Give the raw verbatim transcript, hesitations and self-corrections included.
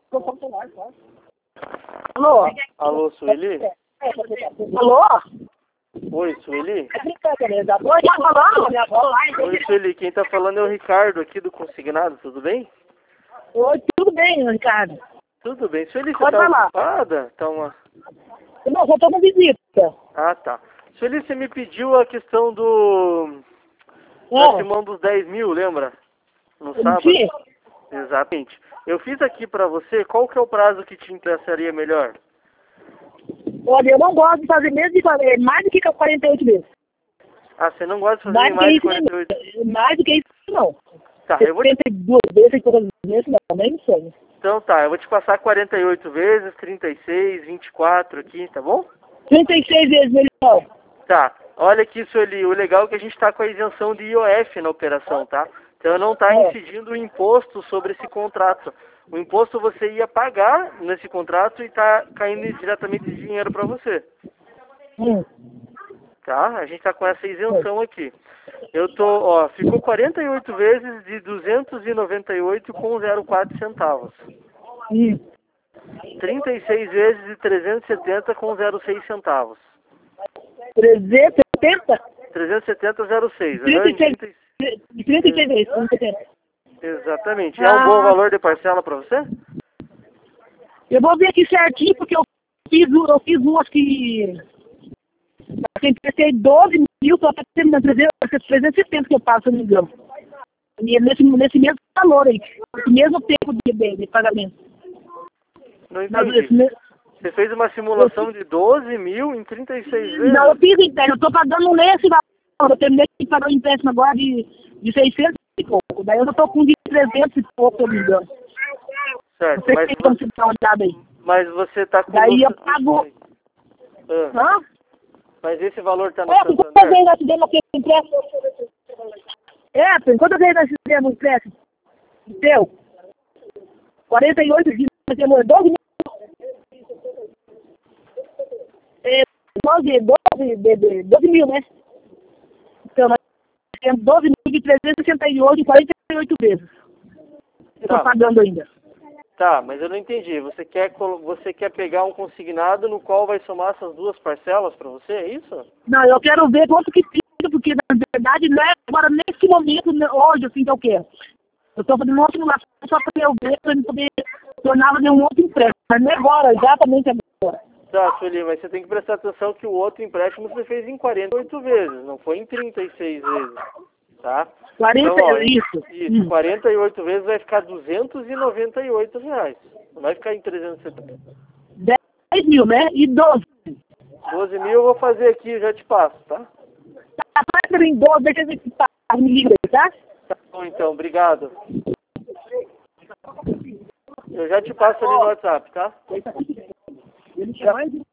Alô? Alô, Sueli? Alô? Oi, Sueli? Oi, tá falando? Oi, Sueli, quem tá falando é o Ricardo aqui do Consignado, tudo bem? Oi, tudo bem, Ricardo? Tudo bem. Sueli, você Pode tá falar. ocupada? Tá uma... Não, só tô com visita. Ah, tá. Sueli, você me pediu a questão do... da É, Simão dos dez mil, lembra? No eu sábado? menti? Exatamente. Eu fiz aqui pra você, qual que é o prazo que te interessaria melhor? Olha, eu não gosto de fazer menos de quarenta, mais do que quarenta e oito vezes. Ah, você não gosta de fazer Mais em do que mais de isso, quarenta e oito? nem- mais do que isso, não. Tá, eu vou te... setenta e duas vezes, e todas as vezes, não, nem sonho. Então tá, eu vou te passar quarenta e oito vezes, trinta e seis, vinte e quatro aqui, tá bom? trinta e seis vezes melhor. Tá, olha aqui, Sueli, o legal é que a gente está com a isenção de I O F na operação, tá? Então não está É. incidindo o imposto sobre esse contrato. O imposto você ia pagar nesse contrato e está caindo diretamente de dinheiro para você, Hum. tá? A gente está com essa isenção aqui. Eu tô, ó, ficou quarenta e oito vezes de duzentos e noventa e oito com zero quatro centavos. Hum. trinta e seis vezes de trezentos e setenta com zero seis centavos. trezentos e setenta? trezentos e setenta zero seis, trinta né? e Em seis, trinta e- trinta e seis vezes, trezentos e setenta. Exatamente. É um bom Ah, valor de parcela para você? eu vou ver aqui certinho, porque eu fiz, um- eu fiz um, acho que... Eu emprestei doze mil, só para terminar trezentos e setenta que eu passo, se eu não me engano. E nesse, nesse mesmo valor aí, nesse mesmo tempo de, de, de pagamento. Não Mas entendi. esse me- Você fez uma simulação de doze mil em trinta e seis vezes? Não, eu fiz empréstimo, eu estou pagando nesse valor. Eu terminei de pagar o empréstimo agora de, de seiscentos e pouco. Daí eu já estou com de trezentos e pouco, se eu não me engano. Não Certo, sei mas se como você, você dá uma olhada aí. mas você tá com... Daí eu no- pago... Ah, Hã? mas esse valor tá no É, por quantas Santander? vezes nós fizemos aquele empréstimo? É, por quantas vezes nós fizemos o empréstimo? Deu. quarenta e oito dias, nós temos doze mil. É, doze, doze, de- de- doze mil, né? Então, nós temos doze mil de trezentos e sessenta e oito e quarenta e oito vezes. Eu estou Tá, pagando ainda. tá, mas eu não entendi. Você quer, colo- você quer pegar um consignado no qual vai somar essas duas parcelas para você, é isso? Não, eu quero ver quanto que fica, porque na verdade não é agora nesse momento, né, hoje, assim, que eu quero. Eu estou fazendo uma simulação só para eu ver, para eu poder tornar fazer um outro empréstimo. Mas não é agora, exatamente agora. Tá, Sueli, mas você tem que prestar atenção que o outro empréstimo você fez em quarenta e oito vezes, não foi em trinta e seis vezes, tá? quarenta, Então, ó, isso. isso, Hum. quarenta e oito vezes vai ficar duzentos e noventa e oito reais. Não vai ficar em trezentos e setenta. dez mil, né? E doze. doze mil eu vou fazer aqui, eu já te passo, tá? Tá, faz para mim doze, deixa eu ver se tá, me liga aí, tá? Tá bom, então, obrigado. Eu já te passo ali no WhatsApp, tá? Ele chama